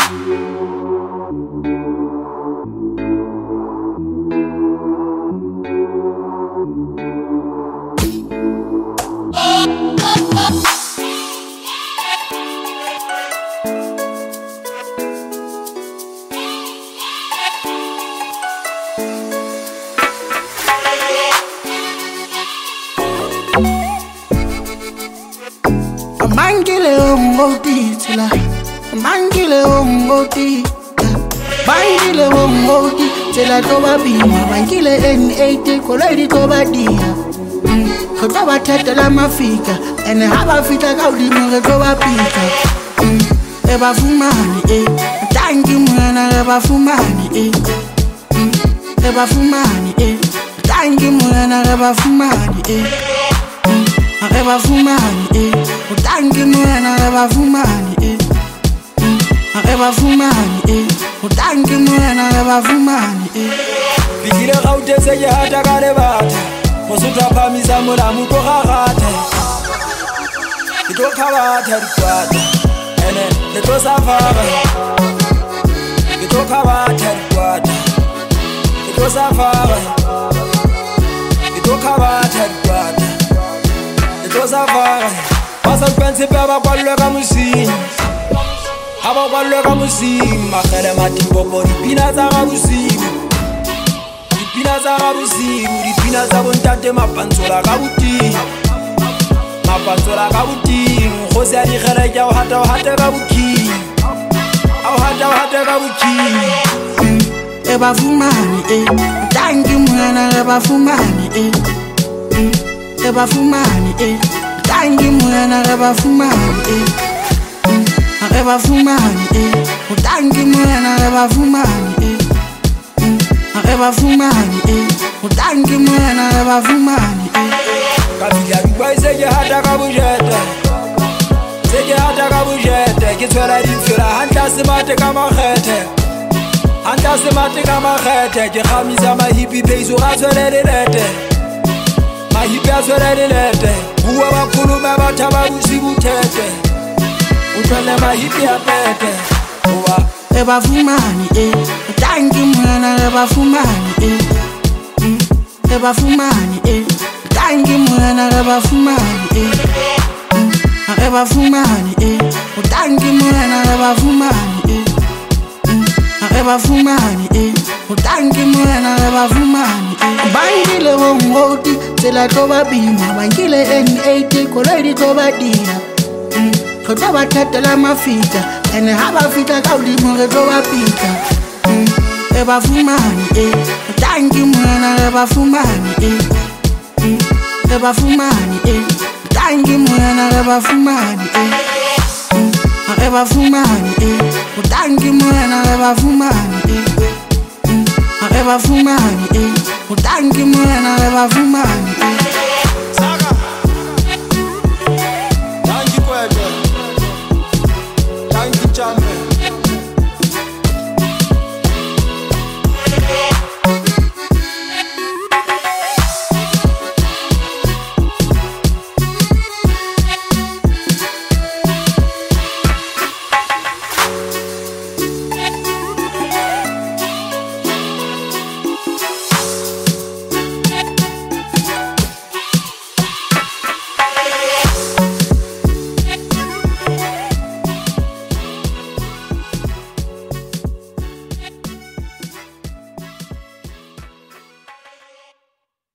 Mangile ongoti tila, mangile ongoti, mangile ongoti tila toba bima, mangile N80 koledi toba dia. Kotoba tete la mafika, ene haba fita kaudi mure toba pika. Eba fumani tangi mwana eba fumani eba fumani tangi mwana eba fumani Eba fumani utangi mwana eba fumani eba fumani utangi mwana eba fumani Bigile gaute se ya hata kare bata Mosutra pamisa mura muko gagate Ito kabata rikwata Ene leto safara Ito kabata rikwata Ito safara Ito kabata rikwata Pasa pensi pe aba kwalwe ka musini Aba kwalwe ka musini Makere matimbo po dipina za ka busimu Dipina za ka busimu Dipina za bontate mapansola ka buti Mapansola ka buti Nkhosi ya dikhere kia uhate ka buki Uhate ka buki Eba fumani Tangi mwana eba fumani Eba fumani tangi mwana eba fumani eba fumani tangi mwana eba fumani eba fumani tangi mwana eba fumani Kabila Dubai sege hata kabujete Sege hata kabujete Kitwela difira hanta simate kama khete Hanta simate kama khete Jekhamisa mahipi peiso gatwele lilete Mahipi aswele lilete Uwe wakulume batama busibu tete Utwele mahipi atete Eba fumani tangi mwana eba fumani Eba fumani tangi mwana eba fumani Eba fumani tangi mwana eba fumani Eba fumani tangi mwana eba fumani Bangile wongoti tela toba bima Bangile N80 koledi toba dia Kotoba tete la mafika ene haba fita kaudi mure toba pika Eba fumani tangi mwana eba fumani Eba fumani tangi mwana eba fumani Eba fumani tangi mwana eba fumani Eba fumani utangi mwana eba fumani